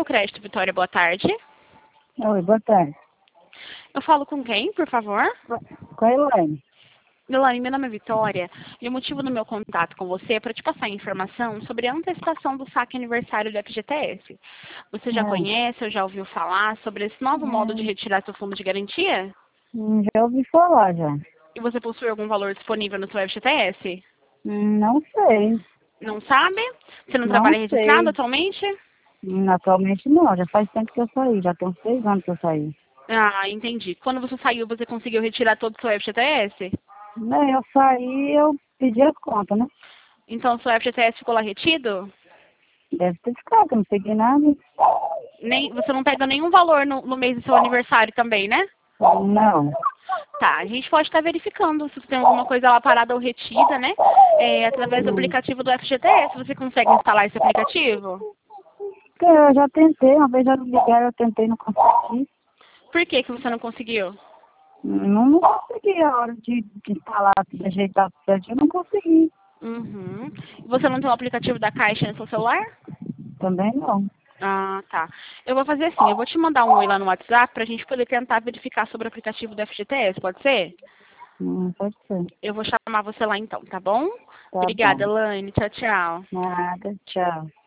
Crédito Vitória, boa tarde. Oi, boa tarde. Eu falo com quem, por favor? Com a Elaine. Elaine, meu nome é Vitória e o motivo do meu contato com você é para te passar informação sobre a antecipação do saque aniversário do FGTS. Você já conhece ou já ouviu falar sobre esse novo modo de retirar seu fundo de garantia? Já ouvi falar, já. E você possui algum valor disponível no seu FGTS? Não sei. Não sabe? Você não Não trabalha registrado sei. atualmente? Atualmente não, já faz tempo que eu saí, já tem uns 6 anos que eu saí. Ah, entendi. Quando você saiu, você conseguiu retirar todo o seu FGTS? Eu saí, eu pedi as contas, né? Então, o seu FGTS ficou lá retido? Deve ter ficado, que eu não peguei nada. Você não pega nenhum valor no mês do seu aniversário também, né? Não. Tá, a gente pode estar verificando se tem alguma coisa lá parada ou retida, né? Através do aplicativo do FGTS. Você consegue instalar esse aplicativo? Eu já tentei, uma vez já me ligaram, eu tentei, não consegui. Por que que você não conseguiu? Não consegui a hora de falar, de ajeitar tudo certinho, eu não consegui. Uhum. Você não tem o aplicativo da Caixa no seu celular? Também não. Ah, tá. Eu vou fazer assim, eu vou te mandar um oi lá no WhatsApp pra gente poder tentar verificar sobre o aplicativo do FGTS, pode ser? Pode ser. Eu vou chamar você lá então, tá bom? Tá Obrigada, bom. Elaine. Tchau, tchau. Nada, tchau.